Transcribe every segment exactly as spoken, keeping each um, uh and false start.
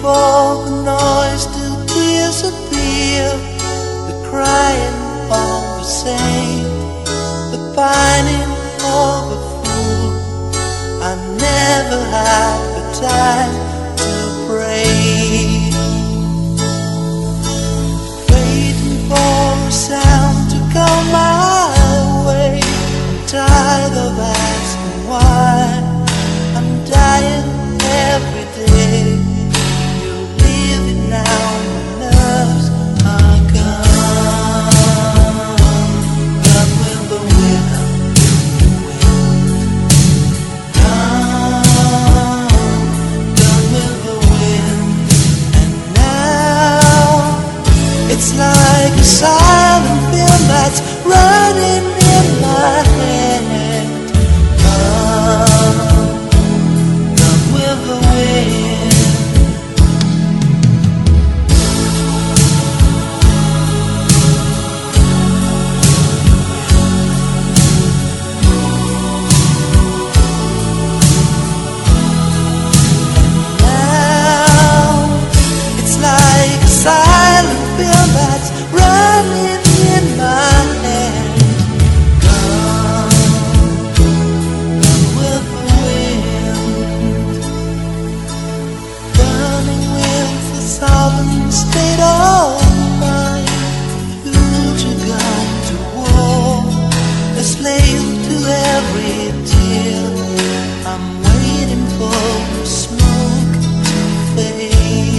for the noise to disappear, the crying of a saint, the pining of a fool. I never had the time to pray, waiting for a sound to come my way. I'm tired of asking why. I'm dying every day. You're leaving now, my nerves are gone. Gone with the wind, gone, gone with the wind. And now it's like a silent film that's running in my head. Silent film that's running in my head. Gone, gone with the wind, burning with the solemn state of mind. Future gone to war, a slave to every tear. I'm waiting for the smoke to fade.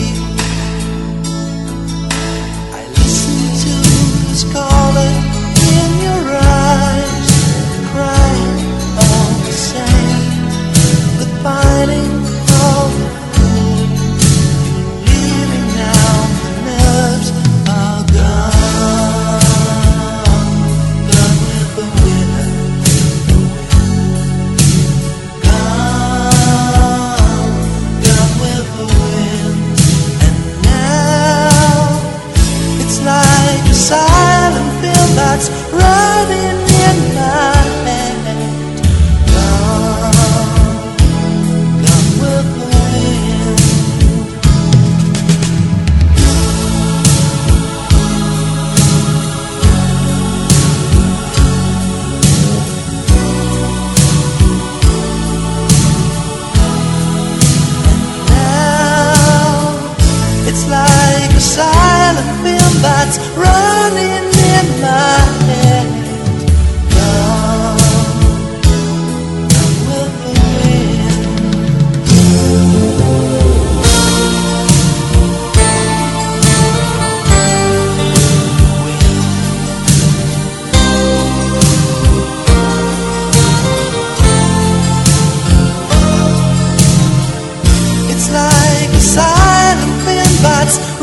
Calling in your eyes, crying all the same, the pining of the fool. You're leaving now, the nerves are gone. Gone with the wind, gone, gone with the wind. And now it's like a silent film that's running in my head. Gone, gone with the wind. And now it's like a silent film that's running in my head. Gone, gone with the wind. It's like a silent film that's